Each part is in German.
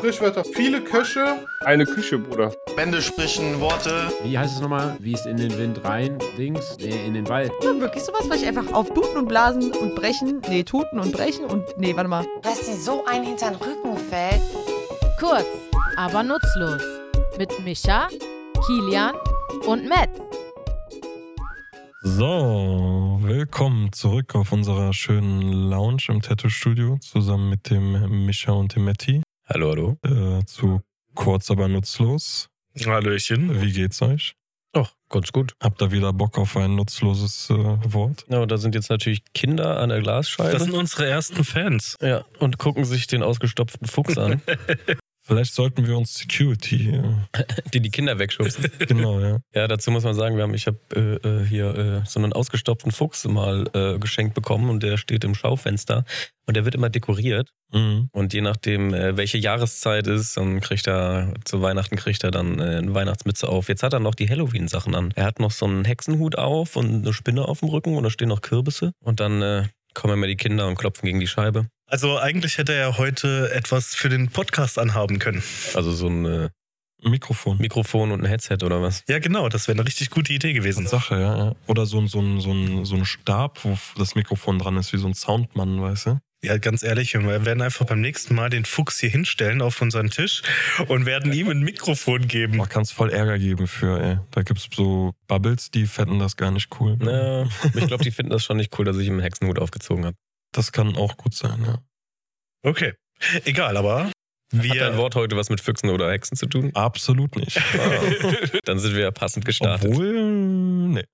Sprichwörter. Viele Köche. Eine Küche, Bruder. Bände sprechen Worte. Wie heißt es nochmal? Wie es in den Wind rein, Dings, in den Wald. Wirklich sowas, weil ich einfach auf Tuten und Blasen und Brechen, tuten und brechen und, warte mal. Dass sie so einen hinter den Rücken fällt. Kurz, aber nutzlos. Mit Micha, Kilian und Matt. So, willkommen zurück auf unserer schönen Lounge im Tattoo-Studio zusammen mit dem Micha und dem Matti. Hallo, hallo. Zu Kurz, aber nutzlos. Hallöchen. Wie geht's euch? Ach, ganz gut. Habt ihr wieder Bock auf ein nutzloses Wort? Ja, da sind jetzt natürlich Kinder an der Glasscheibe. Das sind unsere ersten Fans. Ja, und gucken sich den ausgestopften Fuchs an. Vielleicht sollten wir uns Security... die Kinder wegschubsen. Genau, ja. Ja, dazu muss man sagen, ich habe hier so einen ausgestopften Fuchs mal geschenkt bekommen und der steht im Schaufenster und der wird immer dekoriert. Mhm. Und je nachdem, welche Jahreszeit ist, dann zu Weihnachten kriegt er dann eine Weihnachtsmütze auf. Jetzt hat er noch die Halloween-Sachen an. Er hat noch so einen Hexenhut auf und eine Spinne auf dem Rücken und da stehen noch Kürbisse. Und dann kommen immer die Kinder und klopfen gegen die Scheibe. Also eigentlich hätte er heute etwas für den Podcast anhaben können. Also so ein Mikrofon und ein Headset oder was? Ja, genau, das wäre eine richtig gute Idee gewesen. Sache, ja. Oder so ein Stab, wo das Mikrofon dran ist, wie so ein Soundmann, weißt du? Ja, ganz ehrlich, wir werden einfach beim nächsten Mal den Fuchs hier hinstellen auf unseren Tisch und werden ihm ein Mikrofon geben. Man kann es voll Ärger geben Da gibt's so Bubbles, die fänden das gar nicht cool. Ja, ich glaube, die finden das schon nicht cool, dass ich ihm einen Hexenhut aufgezogen habe. Das kann auch gut sein, ja. Okay, egal, aber... Hat dein Wort heute was mit Füchsen oder Hexen zu tun? Absolut nicht. Dann sind wir ja passend gestartet. Obwohl, nee.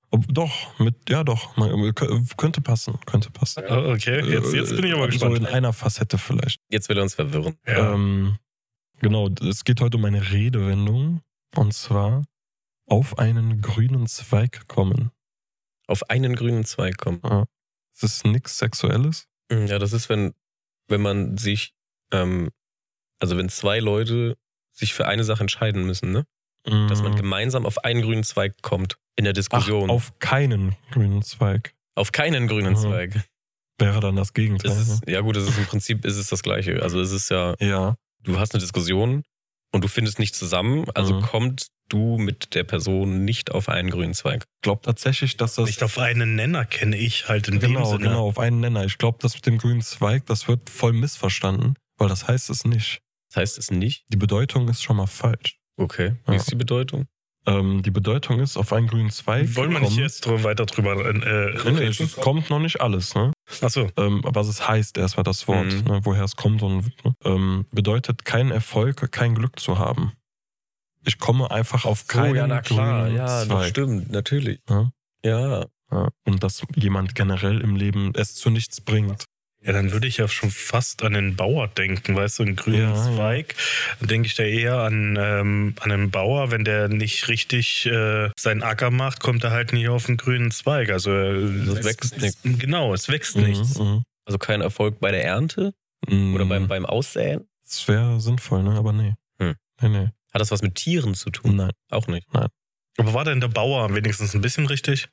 Könnte passen. Oh, okay, jetzt bin ich aber gespannt. So in einer Facette vielleicht. Jetzt will er uns verwirren. Ja. Genau, es geht heute um eine Redewendung. Und zwar auf einen grünen Zweig kommen. Auf einen grünen Zweig kommen. Ja. Es ist nichts Sexuelles. Ja, das ist, wenn man sich, also wenn zwei Leute sich für eine Sache entscheiden müssen, ne? Dass man gemeinsam auf einen grünen Zweig kommt in der Diskussion. Auf keinen grünen Zweig. Auf keinen grünen Zweig. Wäre dann das Gegenteil. Ja gut, es ist im Prinzip das Gleiche. Also es ist ja, ja, du hast eine Diskussion und du findest nicht zusammen, also kommt du mit der Person nicht auf einen grünen Zweig. Ich glaube tatsächlich, dass das... Nicht auf einen Nenner kenne ich halt in dem Sinne. Genau, auf einen Nenner. Ich glaube, das mit dem grünen Zweig, das wird voll missverstanden, weil das heißt es nicht. Das heißt es nicht? Die Bedeutung ist schon mal falsch. Okay, wie ist die Bedeutung? Die Bedeutung ist auf einen grünen Zweig. Wollen wir nicht jetzt weiter drüber reden? Es kommt noch nicht alles, ne? Achso. Was es heißt, erstmal das Wort, ne? Woher es kommt und bedeutet kein Erfolg, kein Glück zu haben. Ich komme einfach auf keinen grünen Zweig. Ja, das stimmt, natürlich. Ja. Und dass jemand generell im Leben es zu nichts bringt. Ja, dann würde ich ja schon fast an den Bauer denken, weißt du, einen grünen Zweig. Dann denke ich da eher an einen Bauer, wenn der nicht richtig seinen Acker macht, kommt er halt nicht auf einen grünen Zweig. Also es wächst nichts. Genau, es wächst nichts. Also kein Erfolg bei der Ernte oder beim Aussäen? Das wäre sinnvoll, ne? Aber nee. Nee. Hat das was mit Tieren zu tun? Nein. Auch nicht? Nein. Aber war denn der Bauer wenigstens ein bisschen richtig?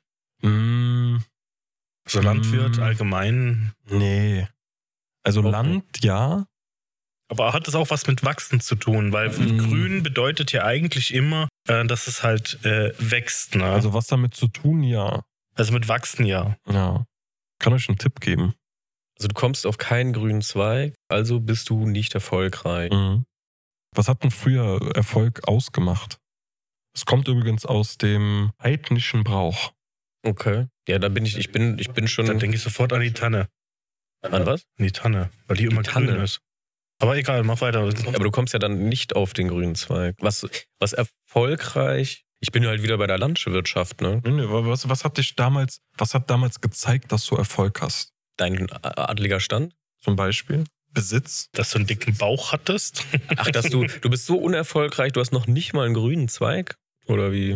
So Landwirt allgemein? Nee. Also okay. Land, ja. Aber hat es auch was mit Wachsen zu tun? Weil grün bedeutet ja eigentlich immer, dass es halt wächst. Ne? Also was damit zu tun, ja. Also mit Wachsen, ja. Ja. Kann euch einen Tipp geben. Also du kommst auf keinen grünen Zweig, also bist du nicht erfolgreich. Was hat denn früher Erfolg ausgemacht? Es kommt übrigens aus dem heidnischen Brauch. Okay. Ja, da bin ich bin schon... Dann denke ich sofort an die Tanne. An was? An die Tanne, weil die immer grün ist. Aber egal, mach weiter. Aber du kommst ja dann nicht auf den grünen Zweig. Was erfolgreich... Ich bin ja halt wieder bei der Landwirtschaft, ne? Nee, was hat damals gezeigt, dass du Erfolg hast? Dein adliger Stand? Zum Beispiel? Besitz? Dass du einen dicken Bauch hattest? Ach, dass du bist so unerfolgreich, du hast noch nicht mal einen grünen Zweig? Oder wie?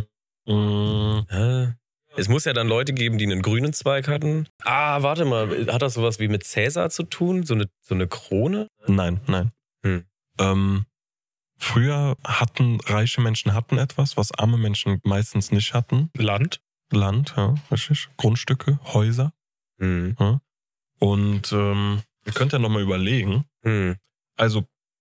Es muss ja dann Leute geben, die einen grünen Zweig hatten. Warte mal, hat das sowas wie mit Cäsar zu tun? So eine Krone? Nein. Früher reiche Menschen hatten etwas, was arme Menschen meistens nicht hatten. Land, ja, richtig. Grundstücke, Häuser. Ja. Und ihr könnt ja nochmal überlegen. Also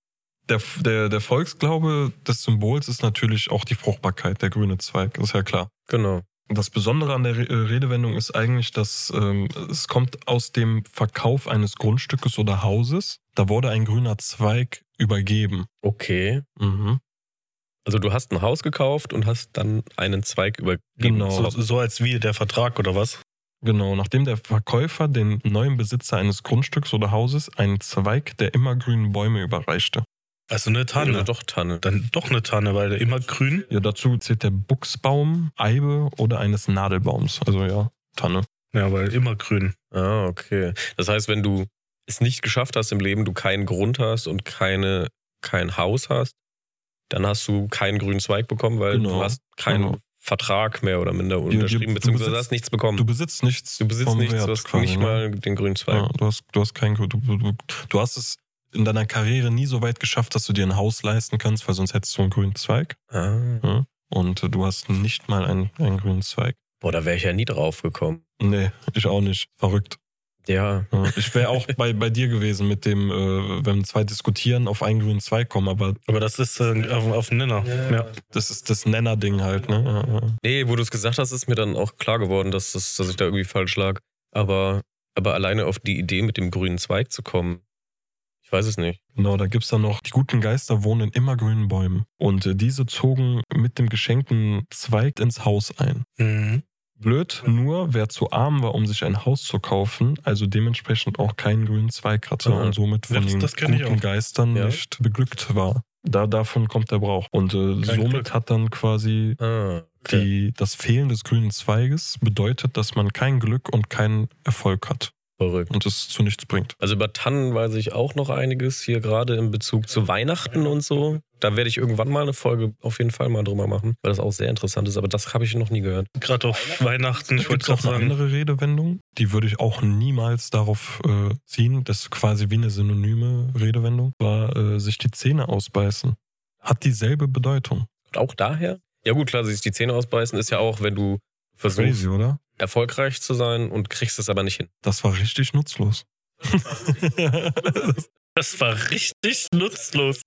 Der Volksglaube des Symbols ist natürlich auch die Fruchtbarkeit, der grüne Zweig, das ist ja klar. Genau. Das Besondere an der Redewendung ist eigentlich, dass es kommt aus dem Verkauf eines Grundstückes oder Hauses. Da wurde ein grüner Zweig übergeben. Okay. Mhm. Also du hast ein Haus gekauft und hast dann einen Zweig übergeben. Genau. So als wie der Vertrag oder was? Genau, nachdem der Verkäufer den neuen Besitzer eines Grundstücks oder Hauses einen Zweig der immergrünen Bäume überreichte. Also eine Tanne. Oder doch Tanne. Dann doch eine Tanne, weil der immer grün. Ja, dazu zählt der Buchsbaum, Eibe oder eines Nadelbaums. Also ja, Tanne. Ja, weil immer grün. Ah, okay. Das heißt, wenn du es nicht geschafft hast im Leben, du keinen Grund hast und kein Haus hast, dann hast du keinen grünen Zweig bekommen, weil du hast keinen Vertrag mehr oder minder unterschrieben, beziehungsweise hast nichts bekommen. Du besitzt nichts. Du besitzt nichts, du hast quasi, nicht mal den grünen Zweig. Ja, du hast keinen Grund. Du hast es in deiner Karriere nie so weit geschafft, dass du dir ein Haus leisten kannst, weil sonst hättest du einen grünen Zweig. Ah. Ja, und du hast nicht mal einen grünen Zweig. Boah, da wäre ich ja nie drauf gekommen. Nee, ich auch nicht. Verrückt. Ja. Ich wäre auch bei dir gewesen mit dem, wenn zwei diskutieren, auf einen grünen Zweig kommen, aber das ist auf den Nenner. Ja. Das ist das Nenner-Ding halt, ne? Ja. Nee, wo du es gesagt hast, ist mir dann auch klar geworden, dass ich da irgendwie falsch lag. Aber alleine auf die Idee, mit dem grünen Zweig zu kommen, ich weiß es nicht. Genau, da gibt's dann noch, die guten Geister wohnen in immergrünen Bäumen. Und diese zogen mit dem geschenkten Zweig ins Haus ein. Mhm. Blöd, nur wer zu arm war, um sich ein Haus zu kaufen, also dementsprechend auch keinen grünen Zweig hatte und somit von den guten Geistern nicht beglückt war. Davon kommt der Brauch. Und somit hat dann quasi das Fehlen des grünen Zweiges bedeutet, dass man kein Glück und keinen Erfolg hat. Verrückt. Und es zu nichts bringt. Also über Tannen weiß ich auch noch einiges hier, gerade in Bezug zu Weihnachten und so. Da werde ich irgendwann mal eine Folge auf jeden Fall mal drüber machen, weil das auch sehr interessant ist. Aber das habe ich noch nie gehört. Gerade auf Weihnachten. Ich wollte auch eine andere Redewendung, die würde ich auch niemals darauf ziehen. Das ist quasi wie eine synonyme Redewendung, war sich die Zähne ausbeißen. Hat dieselbe Bedeutung. Und auch daher? Ja gut, klar, sich die Zähne ausbeißen ist ja auch, wenn du versuchst, crazy, oder? Erfolgreich zu sein und kriegst es aber nicht hin. Das war richtig nutzlos. Das war richtig nutzlos.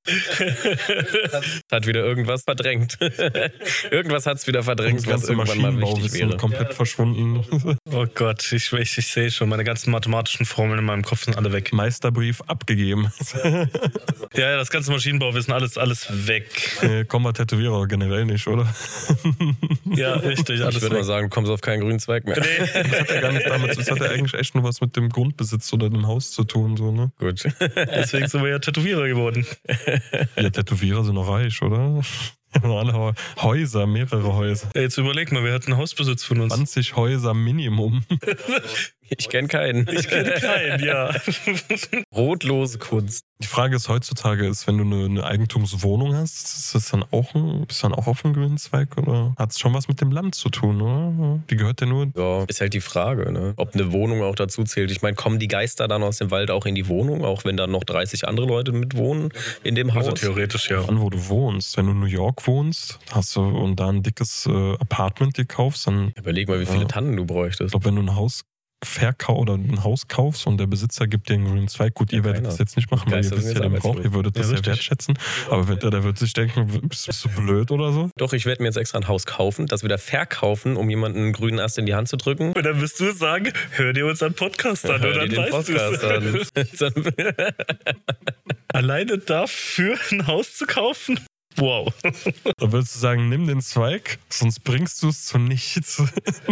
Hat wieder irgendwas verdrängt. Irgendwas hat es wieder verdrängt, was irgendwann mal wichtig wäre. Komplett verschwunden. Oh Gott, ich sehe schon, meine ganzen mathematischen Formeln in meinem Kopf sind alle weg. Meisterbrief abgegeben. Ja, das ganze Maschinenbauwissen, alles weg. Tätowierer generell nicht, oder? Ja, richtig. Ich würde mal sagen, du kommst auf keinen grünen Zweig mehr. Nee. Das hat ja gar nichts damit, das hat ja eigentlich echt nur was mit dem Grundbesitz oder dem Haus zu tun, so, ne? Gut. Deswegen sind wir ja Tätowierer geworden. Ja, Tätowierer sind noch reich, oder? Alle Häuser, mehrere Häuser. Ja, jetzt überleg mal, wer hat einen Hausbesitz von uns? 20 Häuser Minimum. Ich kenne keinen. Ja. Brotlose Kunst. Die Frage ist heutzutage, wenn du eine Eigentumswohnung hast, ist das dann bist du dann auch auf dem grünen Zweig oder hat es schon was mit dem Land zu tun, oder? Die gehört ja nur... Ja, ist halt die Frage, ne? Ob eine Wohnung auch dazu zählt. Ich meine, kommen die Geister dann aus dem Wald auch in die Wohnung, auch wenn dann noch 30 andere Leute mitwohnen in dem Haus? Also theoretisch ja. An wo du wohnst. Wenn du in New York wohnst, hast du und da ein dickes Apartment dir kaufst, dann... Überleg mal, wie viele Tannen du bräuchtest. Ich glaube, wenn du ein Haus oder ein Haus kaufst und der Besitzer gibt dir einen grünen Zweig, gut, ihr werdet das jetzt nicht machen, weil ihr wisst ja den Brauch, ihr würdet das ja wertschätzen, aber der wird sich denken, bist du blöd oder so? Doch, ich werde mir jetzt extra ein Haus kaufen, das wieder verkaufen, um jemanden einen grünen Ast in die Hand zu drücken. Und dann wirst du sagen, hör dir unseren Podcast an, oder dann weißt du es. Alleine dafür ein Haus zu kaufen? Wow. Da würdest du sagen, nimm den Zweig, sonst bringst du es zu nichts.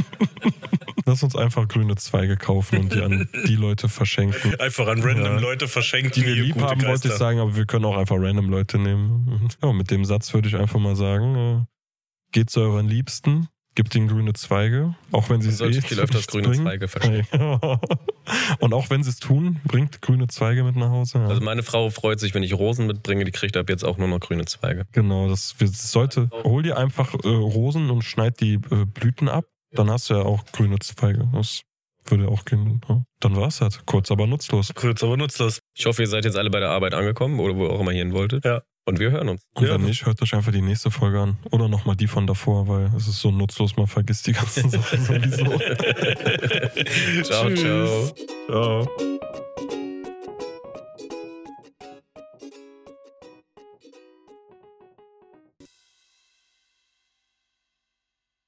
Lass uns einfach grüne Zweige kaufen und die an die Leute verschenken. Einfach an random Leute verschenken, die wir lieb haben, wollte ich sagen, aber wir können auch einfach random Leute nehmen. Ja, mit dem Satz würde ich einfach mal sagen, geht zu euren Liebsten, gebt ihnen grüne Zweige, auch wenn sie es viel öfters grüne Zweige verschenken. Und auch wenn sie es tun, bringt grüne Zweige mit nach Hause. Ja. Also meine Frau freut sich, wenn ich Rosen mitbringe, die kriegt ab jetzt auch nur noch grüne Zweige. Genau, hol dir einfach Rosen und schneid die Blüten ab, dann hast du ja auch grüne Zweige. Das würde auch gehen. Ja. Dann war's halt. Kurz, aber nutzlos. Ich hoffe, ihr seid jetzt alle bei der Arbeit angekommen oder wo ihr auch immer hin wolltet. Ja. Und wir hören uns. Und wenn nicht, hört euch einfach die nächste Folge an. Oder nochmal die von davor, weil es ist so nutzlos, man vergisst die ganzen Sachen sowieso. Ciao, ciao. Ciao.